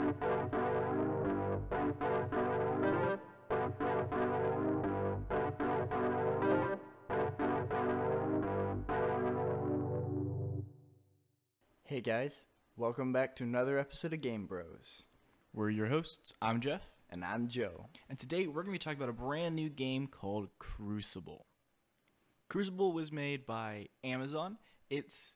Hey guys, welcome back to another episode of Game Bros. We're your hosts. I'm Jeff. And I'm Joe. And today we're going to be talking about a brand new game called Crucible. Crucible was made by Amazon. It's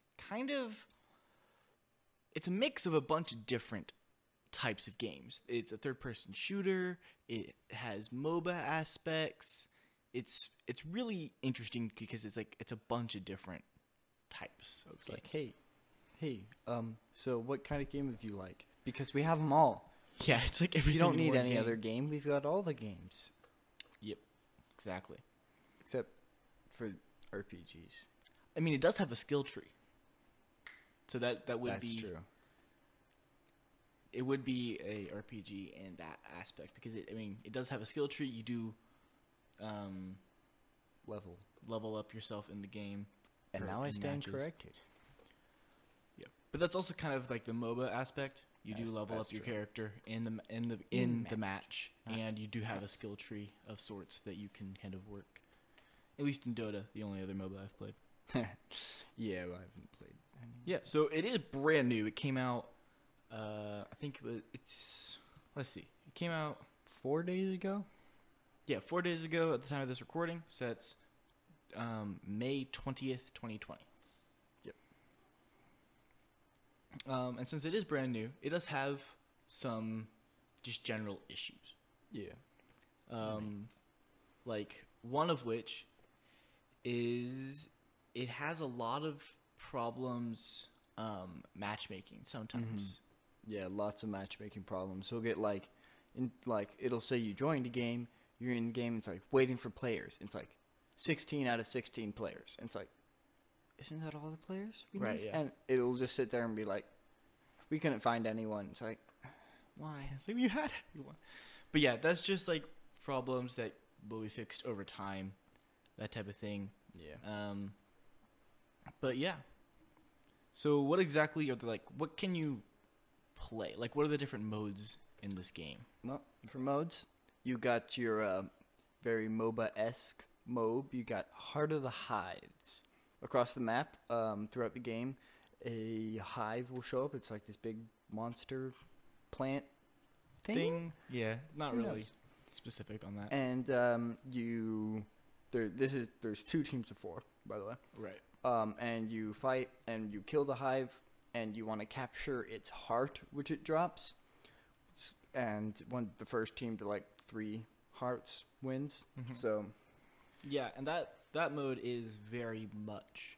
a mix of a bunch of different types of games. It's a third-person shooter. It has MOBA aspects. It's really interesting because it's a bunch of different types of games. Like, hey, so what kind of game would you like? Because we have them all. Yeah, it's like If you don't need any other game, we've got all the games. Yep, exactly. Except for RPGs. I mean, it does have a skill tree. So that would That's be true. It would be a RPG in that aspect because it does have a skill tree. You do level up yourself in the game. And now I stand corrected. Yeah, but that's also kind of like the MOBA aspect. You do level up your character in the match, and you do have a skill tree of sorts that you can kind of work. At least in Dota, the only other MOBA I've played. Yeah, well, I haven't played any. Yeah, so it is brand new. It came out, I think let's see. It came out 4 days ago? Yeah, 4 days ago at the time of this recording. So that's May 20th, 2020. Yep. And since it is brand new, it does have some just general issues. Yeah. Like one of which is it has a lot of problems matchmaking sometimes. Yeah, lots of matchmaking problems. You'll get it'll say you joined a game, you're in the game, it's like waiting for players. It's like 16 out of 16 players. And it's like, isn't that all the players we Right, need? yeah. And it'll just sit there and be like, we couldn't find anyone. It's like, why? It's like you had everyone. But yeah, that's just like problems that will be fixed over time, that type of thing. Yeah. But yeah. So what exactly are what can you play? Like, what are the different modes in this game? Well, for modes, you got your very MOBA-esque mode. You got Heart of the Hives. Across the map, throughout the game, a hive will show up. It's like this big monster plant thing. Yeah, not Who really knows? specific on that. And there's 2 teams of 4, by the way. Right. And you fight and you kill the hive, and you want to capture its heart, which it drops. And the first team to 3 hearts wins. Mhm. So Yeah, and that mode is very much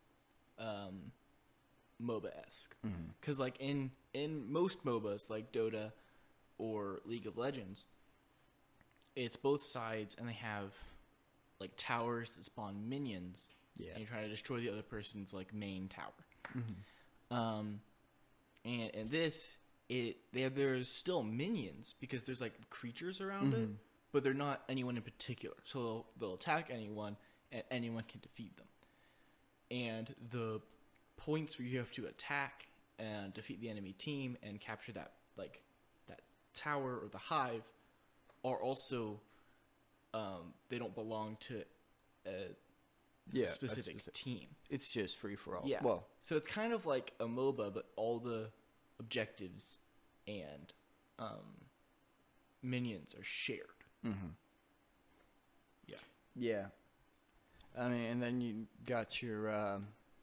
MOBA-esque. Because in most MOBAs like Dota or League of Legends, it's both sides, and they have towers that spawn minions. yeah. And you're trying to destroy the other person's main tower. Mhm. And this there's still minions because there's creatures around it, but they're not anyone in particular. So they'll attack anyone, and anyone can defeat them. And the points where you have to attack and defeat the enemy team and capture that that tower or the hive are also they don't belong to a specific team. It's just free for all. Yeah. Well, So it's kind of like a MOBA, but all the objectives and minions are shared. yeah. I mean, and then you got your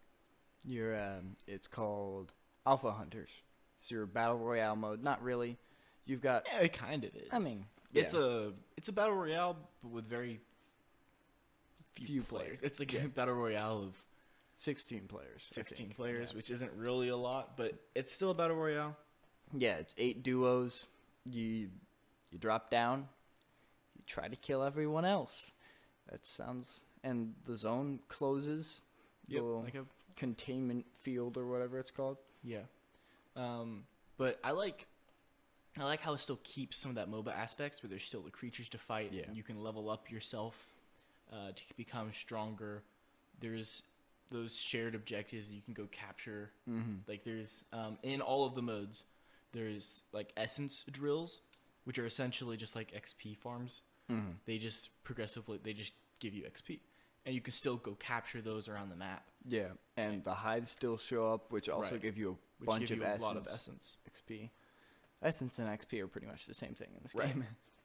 it's called Alpha Hunters. It's your battle royale mode. Not really. You've got. Yeah, it kind of is. I mean, it's a battle royale, but with very few players. It's like a battle royale of 16 players. 16 players, Yeah. which isn't really a lot, but it's still a battle royale. Yeah, it's 8 duos. You drop down. You try to kill everyone else. That sounds. And the zone closes. Yep, The little like a containment field or whatever it's called. yeah. But I like how it still keeps some of that MOBA aspects, where there's still the creatures to fight. Yeah. And you can level up yourself to become stronger. There's those shared objectives that you can go capture. Mm-hmm. Like there's in all of the modes, There's like essence drills, which are essentially just like XP farms. Mm-hmm. They just give you XP, and you can still go capture those around the map, Yeah, and the hives still show up, which also Right. give you a which bunch give of you a essence. lot of essence. XP. Essence and XP are pretty much the same thing in this Right. game.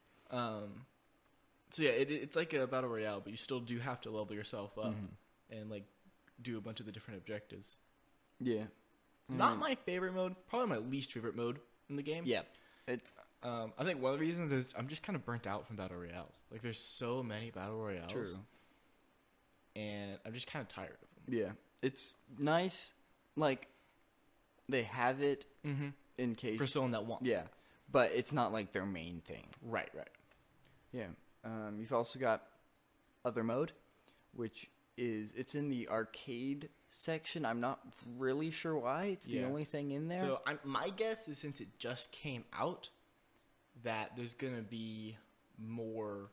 So yeah, it's like a battle royale, but you still do have to level yourself up Mhm. and like do a bunch of the different objectives. Yeah. Not my favorite mode, probably my least favorite mode in the game. Yeah. I think one of the reasons is I'm just kind of burnt out from battle royales. Like there's so many battle royales, True. and I'm just kind of tired of them. Yeah. It's nice. Like, they have it Mm-hmm. in case. For someone that wants. Yeah. But it's not like their main thing. Right. Yeah. You've also got other mode, which it's in the arcade section. I'm not really sure why. It's the Yeah. only thing in there. So my guess is since it just came out, that there's gonna be more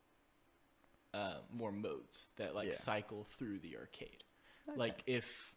modes that like Yeah. cycle through the arcade. Okay. Like if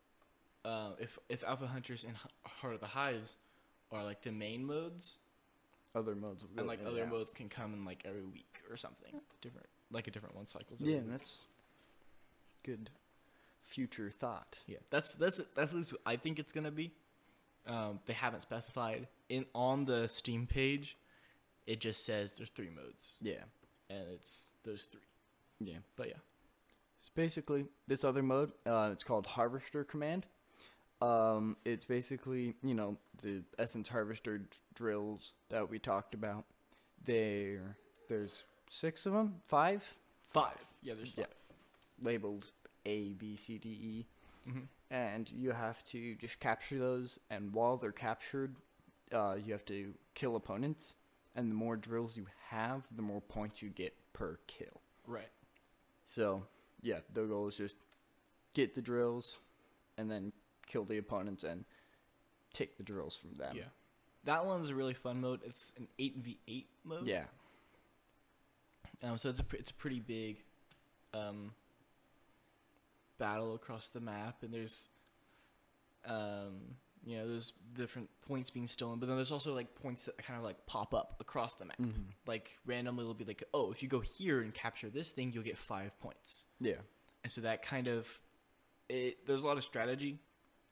Alpha Hunters and Heart of the Hives are like the main modes, other modes will go and like in other out. modes can come in like every week or something. A different one cycles. Yeah, every week. that's good future thought. Yeah, that's at least what I think it's gonna be. They haven't specified on the Steam page. It just says there's 3 modes, Yeah. and it's those 3. Yeah. But yeah, So basically, this other mode, it's called Harvester Command. It's basically, the Essence Harvester drills that we talked about. There's 6 of them, 5, 5. Yeah, there's 5. Yeah. labeled A, B, C, D, E. Mm-hmm. And you have to just capture those, and while they're captured, you have to kill opponents. And the more drills you have, the more points you get per kill. Right. So, yeah, the goal is just get the drills, and then kill the opponents and take the drills from them. Yeah, that one's a really fun mode. It's an 8v8 mode. Yeah. So it's a pretty big battle across the map, and there's there's different points being stolen, but then there's also like points that kind of like pop up across the map. Mm-hmm. Like randomly it'll be like, oh, if you go here and capture this thing, you'll get 5 points. Yeah. And so that kind of there's a lot of strategy,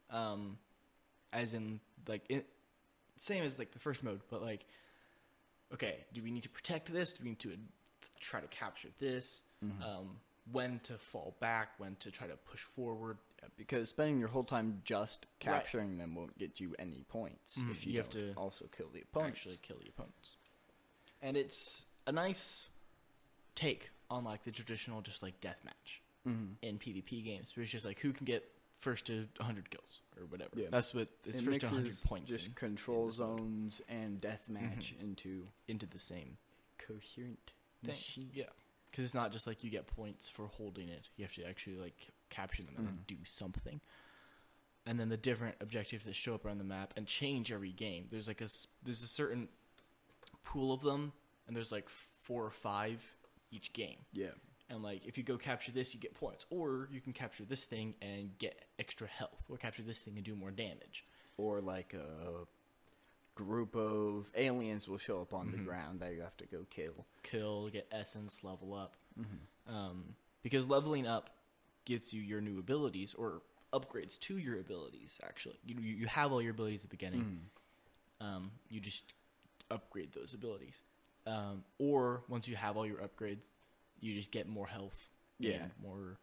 as in like same as like the first mode, but like, okay, do we need to protect this? Do we need to try to capture this? Mm-hmm. When to fall back? When to try to push forward? Because spending your whole time just capturing them won't get you any points Mhm. if you, You have don't to also kill the opponents. Actually kill the opponents. And it's a nice take on like the traditional just like deathmatch Mm-hmm. in PvP games, where it's just like who can get first to 100 kills or whatever. Yeah. That's what it's It first to 100 mixes points just in control this mode. zones and deathmatch Mhm. into the same coherent thing. machine. Yeah, because it's not just like you get points for holding it. You have to actually like capture them and then do something. And then the different objectives that show up around the map and change every game. There's like there's a certain pool of them, and there's like 4 or 5 each game. Yeah. And like if you go capture this, you get points, or you can capture this thing and get extra health, or capture this thing and do more damage. Or like a group of aliens will show up on the Mhm. ground that you have to go kill. Kill, get essence, level up. Mm-hmm. Because leveling up gives you your new abilities, or upgrades to your abilities. Actually, you have all your abilities at the beginning. Mm-hmm. You just upgrade those abilities, or once you have all your upgrades, you just get more health. Yeah. and more.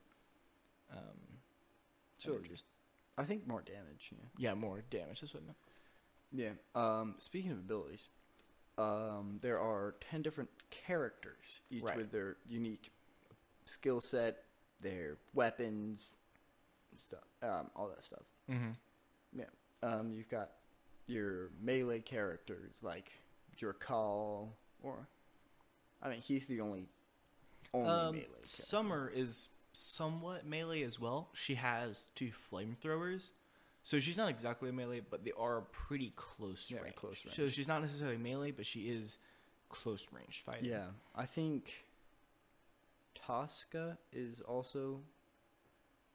So just, I think more damage. Yeah. Yeah, more damage. That's what I meant. Yeah. Speaking of abilities, there are 10 different characters, each Right. with their unique skill set, their weapons, stuff, all that stuff. Mm-hmm. Yeah. You've got your melee characters like Jerkal, or I mean, he's the only melee character. Summer is somewhat melee as well. She has 2 flamethrowers, so she's not exactly a melee, but they are pretty close Yeah, range. close range. So she's not necessarily melee, but she is close range fighting. Yeah, I think Tosca is also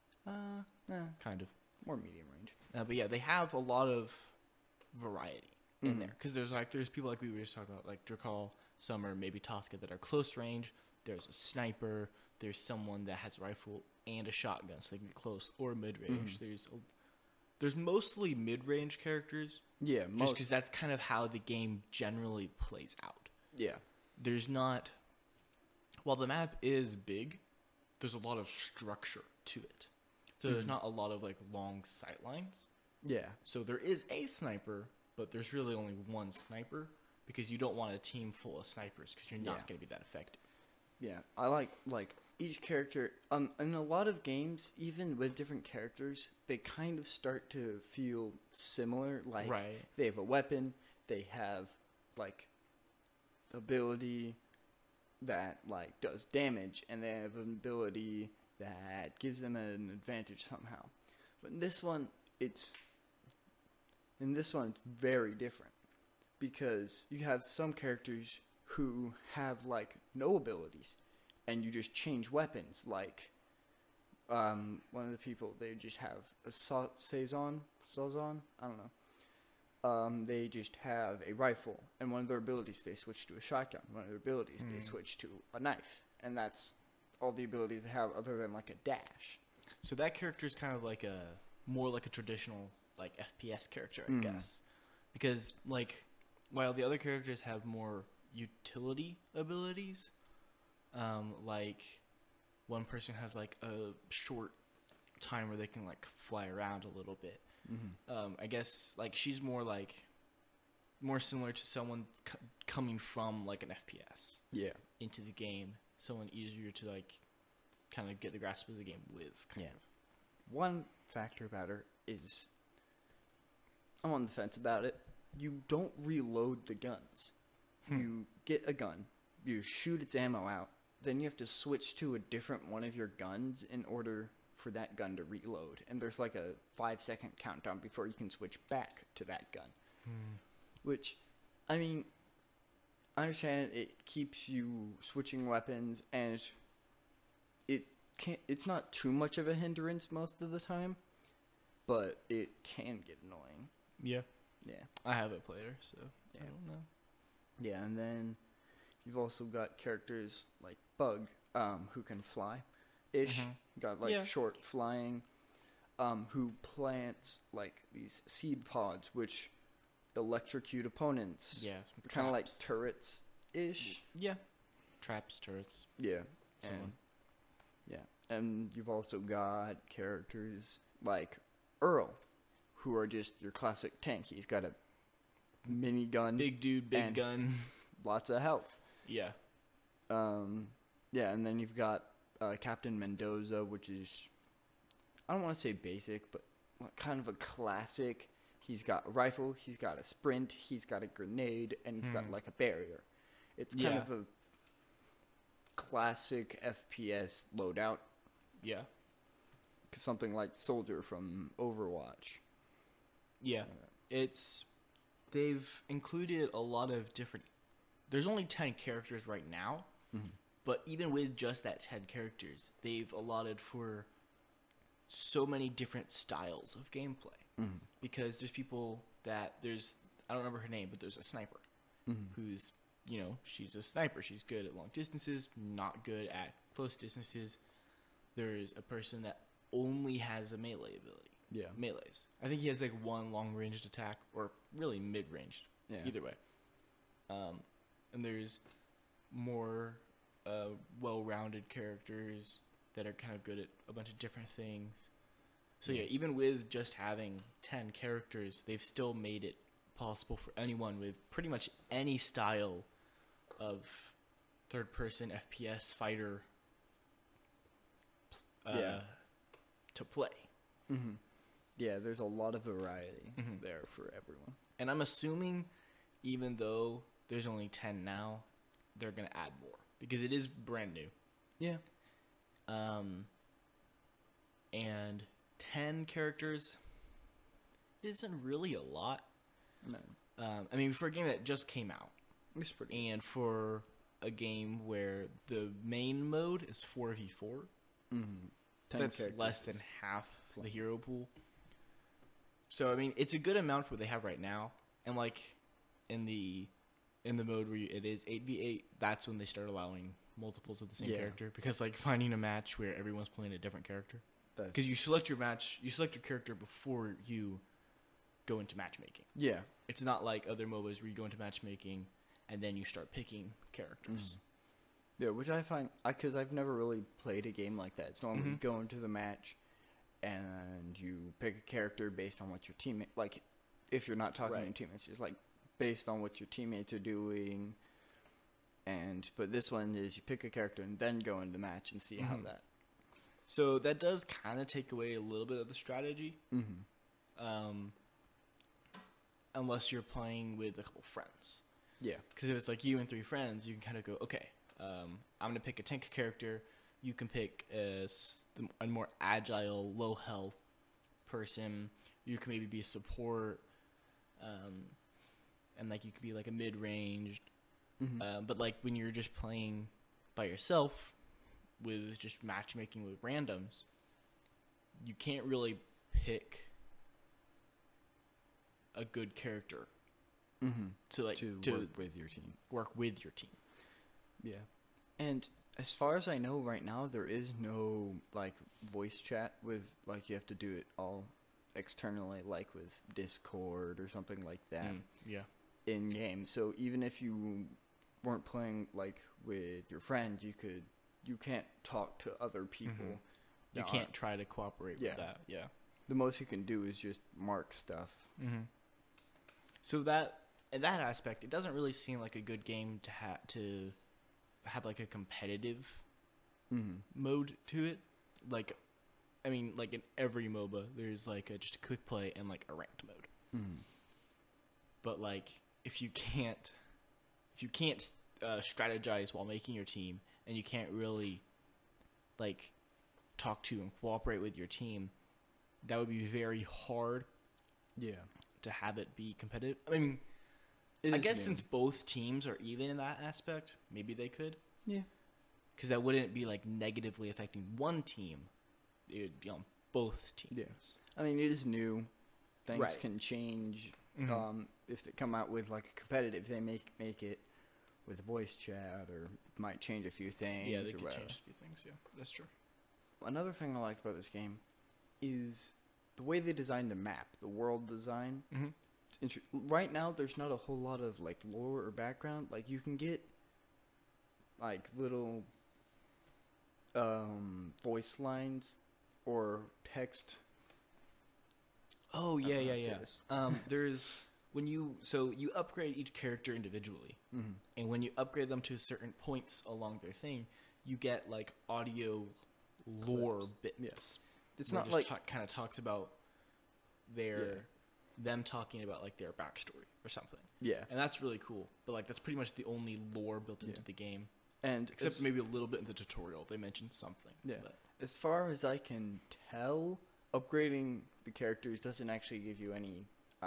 kind of. more medium range. But yeah, they have a lot of variety. in there, because there's people like we were just talking about, like Drakal, Summer, maybe Tosca, that are close range. There's a sniper. There's someone that has a rifle and a shotgun, so they can get close or mid range. There's mostly mid range characters. Yeah, Just because that's kind of how the game generally plays out. Yeah. There's not, while the map is big, there's a lot of structure to it. So there's not a lot of like long sight lines. Yeah. So there is a sniper, but there's really only one sniper, because you don't want a team full of snipers, because you're not going to be that effective. Yeah, I like each character. In a lot of games, even with different characters, they kind of start to feel similar. Like they have a weapon, they have like ability that like does damage, and they have an ability that gives them an advantage somehow. But in this one, it's very different, because you have some characters who have like no abilities, and you just change weapons. Like one of the people, they just have a Sazon, I don't know. They just have a rifle, and one of their abilities they switch to a shotgun. One of their abilities they switch to a knife, and that's all the abilities they have, other than like a dash. So that character is kind of like more like a traditional like FPS character, I guess, because like while the other characters have more utility abilities, like one person has like a short time where they can like fly around a little bit. I guess like she's more similar to someone coming from like an FPS into the game, someone easier to like kind of get the grasp of the game with, kind of. One factor about her is, I'm on the fence about it, you don't reload the guns. You get a gun, you shoot its ammo out, then you have to switch to a different one of your guns in order for that gun to reload. And there's like a 5-second countdown before you can switch back to that gun. Which, I mean, I understand it keeps you switching weapons, and it's not too much of a hindrance most of the time, but it can get annoying. Yeah. Yeah. I haven't played her, so I don't know. Yeah, and then you've also got characters like Bug, who can fly-ish. Got like short flying, who plants like these seed pods, which electrocute opponents. Yeah, kind of like turrets-ish. Yeah, traps, turrets. Yeah, and you've also got characters like Earl, who are just your classic tank. He's got a minigun, big dude, big gun, lots of health. Yeah. And then you've got Captain Mendoza, which is, I don't want to say basic, but kind of a classic. He's got a rifle, he's got a sprint, he's got a grenade, and he's got like a barrier. It's kind of a classic FPS loadout. Yeah. Something like Soldier from Overwatch. Yeah. They've included a lot of different, there's only 10 characters right now, but even with just that 10 characters, they've allotted for so many different styles of gameplay. Because there's people that, I don't remember her name, but there's a sniper who's, she's a sniper. She's good at long distances, not good at close distances. There's a person that only has a melee ability. Yeah. Melees. I think he has like one long-ranged attack, or really mid-ranged. Yeah. Either way. And there's more well-rounded characters that are kind of good at a bunch of different things. So yeah, even with just having 10 characters, they've still made it possible for anyone with pretty much any style of third-person FPS fighter to play. Yeah, there's a lot of variety there for everyone. And I'm assuming, even though there's only 10 now, they're going to add more, because it is brand new. Yeah. And 10 characters isn't really a lot. No. I mean, for a game that just came out, it's pretty. And for a game where the main mode is 4v4, that's less than half the hero pool. So, I mean, it's a good amount for what they have right now. And, like, in the mode where it is 8v8, that's when they start allowing multiples of the same Yeah. character, because like finding a match where everyone's playing a different character, That's- because you select your character before you go into matchmaking. Yeah. It's not like other MOBAs where you go into matchmaking and then you start picking characters. Yeah, which I find, because I've never really played a game like that. It's normally you Mhm. go into the match and you pick a character based on what your teammate, like, if you're not talking to Right. your teammates, just like based on what your teammates are doing. But this one is you pick a character and then go into the match and see how Mhm. that. So that does kind of take away a little bit of the strategy, unless you're playing with a couple friends. Yeah. Because if it's like you and 3 friends, you can kind of go, okay, I'm going to pick a tank character. You can pick a more agile, low health person. You can maybe be a support. And like you could be like a mid-ranged. But like when you're just playing by yourself with just matchmaking with randoms, you can't really pick a good character to like to work with your team. work with your team. Yeah. And as far as I know right now, there is no like voice chat with, like, you have to do it all externally, like with Discord or something like that Yeah. in game. So even if you weren't playing like with your friend, you can't talk to other people. You that can't aren't- try to cooperate Yeah. with that. Yeah. The most you can do is just mark stuff. So that in that aspect, it doesn't really seem like a good game to have like a competitive mode to it. Like, I mean, like in every MOBA, there's like just a quick play and like a ranked mode. But like, if you can't strategize while making your team, and you can't really like talk to and cooperate with your team, that would be very hard Yeah. to have it be competitive. I mean, It I is guess new. since both teams are even in that aspect, maybe they could. Yeah. Because that wouldn't be like negatively affecting one team. It would be on both teams. Yeah. I mean, it is new. Things Right. can change. Mhm. If they come out with like a competitive, they make it with voice chat, or might change a few things. Yeah, they or could whatever. change a few things. Yeah, that's true. Another thing I like about this game is the way they designed the map, the world design. It's right now, there's not a whole lot of like lore or background. Like you can get like little voice lines or text. Oh yeah, know how yeah, to say yeah. this. There's when you upgrade each character individually, and when you upgrade them to certain points along their thing, you get like audio lore Clips. bits. It's where not it like just kind of talks about them talking about like their backstory or something, yeah, and that's really cool. But like that's pretty much the only lore built into Yeah. the game, and except maybe a little bit in the tutorial. They mentioned something. Yeah. but- as far as I can tell, upgrading the characters doesn't actually give you any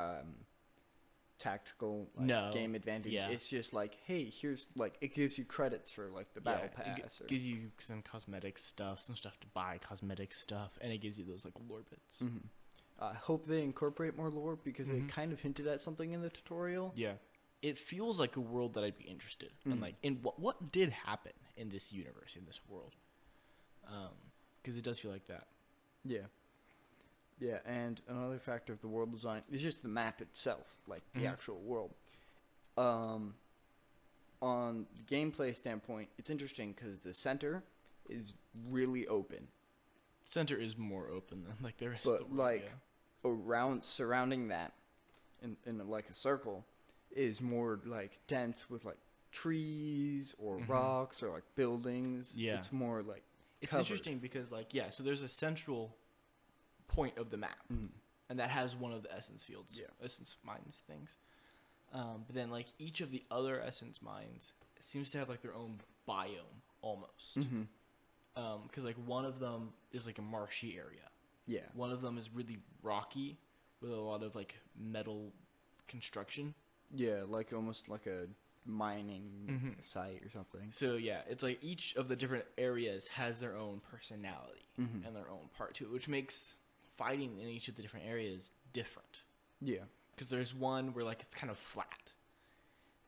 tactical No. game advantage. Yeah. It's just like, hey, here's like, it gives you credits for like the battle pass. Or, gives you some cosmetic stuff, some stuff to buy, cosmetic stuff, and it gives you those like lore bits. I hope they incorporate more lore because they Mhm. kind of hinted at something in the tutorial. Yeah, it feels like a world that I'd be interested in. Like, in what did happen in this universe, in this world, because it does feel like that. Yeah. Yeah, and another factor of the world design is just the map itself, like the actual world. On the gameplay standpoint, it's interesting because the center is really open. Center is more open than like the rest But of the world. like yeah. surrounding that in like a circle is more like dense with like trees or rocks or like buildings. Yeah. It's more like It's covered. interesting because like so there's a central point of the map, and that has one of the essence fields, essence mines things. But then like each of the other essence mines seems to have like their own biome almost. Because like one of them is like a marshy area. Yeah. One of them is really rocky with a lot of like metal construction. Yeah, like almost like a mining site or something. So yeah, it's like each of the different areas has their own personality and their own part to it, which makes fighting in each of the different areas different. Yeah. Because there's one where like it's kind of flat,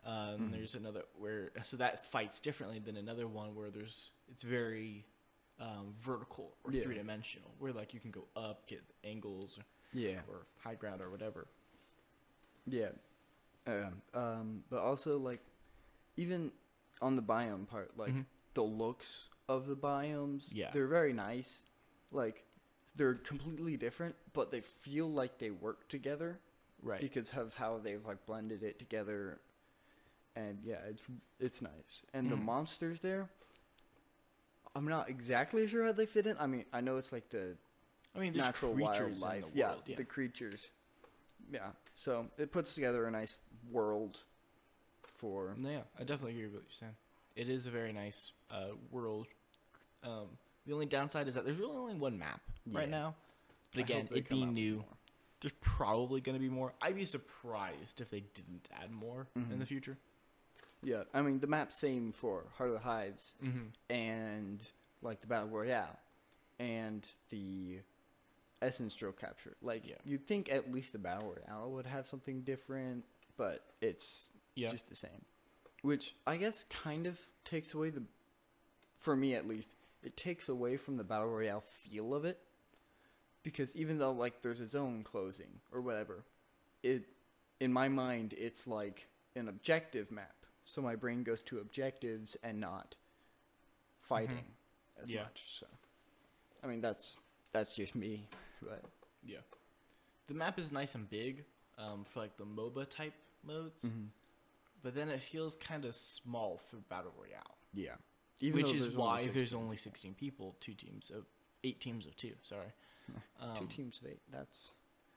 And there's another where so that fights differently than another one where it's very vertical or Yeah. 3-dimensional, where like you can go up, get angles, Yeah. or high ground or whatever. Yeah. But also like even on the biome part, like Mhm. the looks of the biomes, Yeah. they're very nice. Like they're completely different, but they feel like they work together Right. because of how they've like blended it together. And yeah, it's nice. And the Mhm. monsters there, I'm not exactly sure how they fit in. I mean, I know it's like the I mean, there's natural creatures wildlife. in the Yeah, world. Yeah. the creatures. Yeah. So it puts together a nice world for No, yeah, I definitely agree with what you're saying. It is a very nice world. The only downside is that there's really only one map right Yeah. now. But I again, hope they it come being out with new, more. there's probably going to be more. I'd be surprised if they didn't add more in the future. Yeah, I mean the map's same for Heart of the Hives Mm-hmm. and like the Battle Royale and the Essence Drill Capture. Like Yeah. you'd think at least the Battle Royale would have something different, but it's Yeah. just the same. Which I guess kind of takes away for me at least, it takes away from the Battle Royale feel of it. Because even though like there's a zone closing or whatever, in my mind it's like an objective map. So my brain goes to objectives and not fighting as Yeah. much. So I mean that's just me. But Yeah. The map is nice and big for like the MOBA type modes, but then it feels kind of small for Battle Royale. yeah. Which though is there's why only there's 16. only 16 people, 8 teams of 2, sorry. 2 teams of 8. That's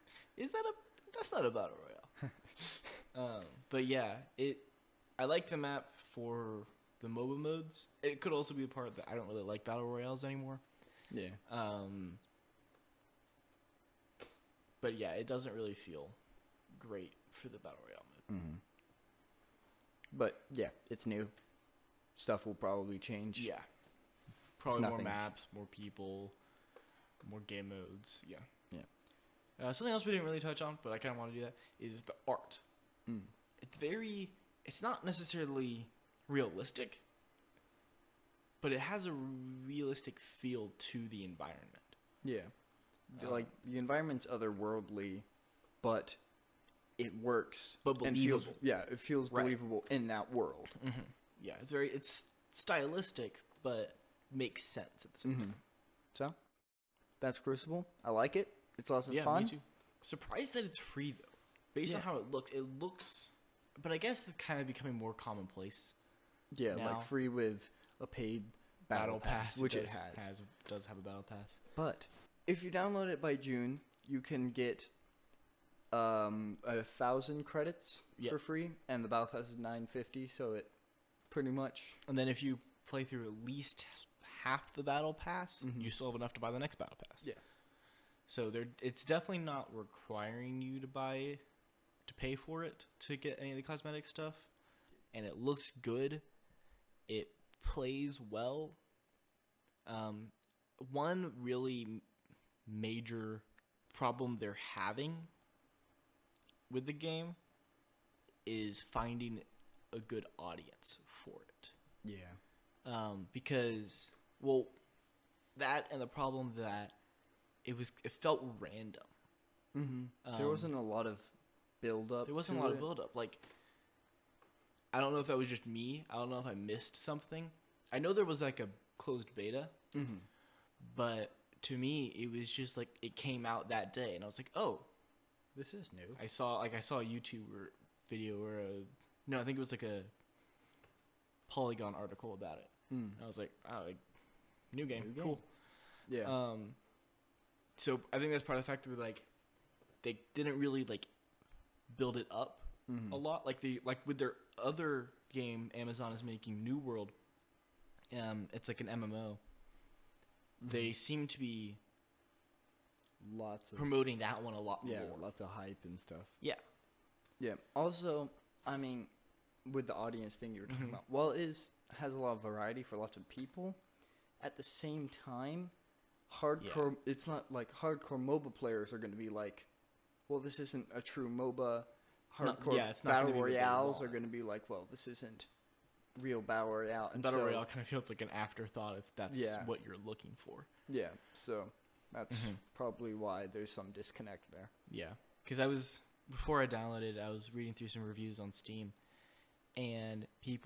That's not a battle royale. But yeah, I like the map for the MOBA modes. It could also be a part that I don't really like battle royales anymore. yeah. But yeah, it doesn't really feel great for the battle royale mode. But yeah, it's new. Stuff will probably change. Yeah, probably more Nothing. maps, more people, more game modes. Yeah. Yeah. Something else we didn't really touch on, but I kind of want to do that, is the art. Mm. It's not necessarily realistic, but it has a realistic feel to the environment. Yeah. Like the environment's otherworldly, but it works. But and feels, believable. yeah, it feels Right. believable in that world. Mm-hmm. Yeah, it's stylistic, but makes sense at the same time. So, that's Crucible. I like it. It's lots of Yeah, fun. me too. Surprised that it's free though. Based on Yeah. how it looks, but I guess it's kind of becoming more commonplace. Yeah, Now- like free with a paid battle pass, which it does have a battle pass. But if you download it by June, you can get 1,000 credits Yep. for free, and the battle pass is $9.50. So it pretty much And then if you play through at least half the battle pass, you still have enough to buy the next battle pass. Yeah. So it's definitely not requiring you to pay for it to get any of the cosmetic stuff, and it looks good. It plays well. One really major problem they're having with the game is finding a good audience for it. yeah. Because that and the problem that it felt random. There wasn't a lot of build up. There wasn't a lot of build up. Like, I don't know if that was just me. I don't know if I missed something. I know there was like a closed beta, but to me it was just like it came out that day, and I was like, oh, This is new. I saw a YouTube video or I think it was like a Polygon article about it. And I was like, oh, like, new game, New game. cool. Yeah. So I think that's part of the fact that like they didn't really like build it up a lot like with their other game Amazon is making, New World. It's like an MMO. They seem to be lots of promoting that one a lot more. lots of hype and stuff. Yeah. Yeah. Also, I mean, with the audience thing you were talking about, while it has a lot of variety for lots of people, at the same time, hardcore. It's not like hardcore MOBA players are going to be like, well, this isn't a true MOBA. hardcore it's not battle gonna be what they royales are want. going to be like, well, this isn't real battle royale. And Battle so, Royale kind of feels like an afterthought if that's Yeah. what you're looking for. Yeah, so that's Mhm. probably why there's some disconnect there. Yeah, because before I downloaded it, I was reading through some reviews on Steam, and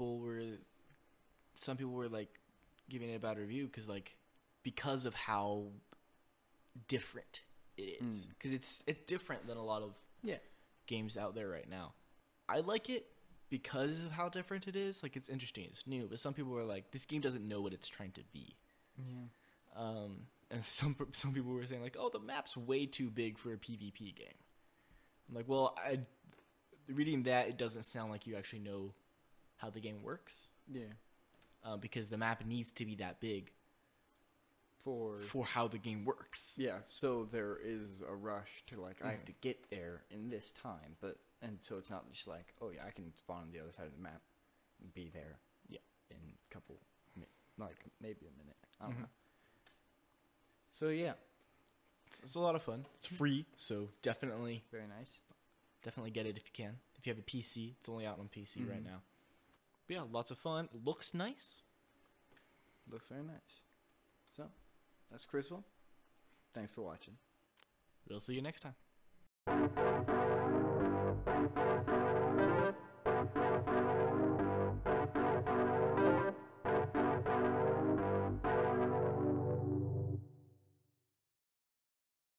some people were like giving it a bad review because of how different it is. Because it's different than a lot of Yeah. games out there right now. I like it because of how different it is. Like, it's interesting, it's new, but some people were like, this game doesn't know what it's trying to be. Yeah. And some people were saying like, oh, the map's way too big for a PvP game. I'm like, well, reading that, it doesn't sound like you actually know how the game works, Yeah. because the map needs to be that big for how the game works. Yeah, so there is a rush to like, I have Mhm. to get there in this time, and so it's not just like, oh yeah, I can spawn on the other side of the map and be there. Yeah. In a couple, like maybe a minute. I don't Mhm. know. So yeah, It's a lot of fun. It's free, so definitely very nice. get it if you can. If you have a PC, it's only out on PC right Mhm. now. But yeah, lots of fun. Looks nice. Looks very nice. So, that's Criswell. Thanks for watching. We'll see you next time.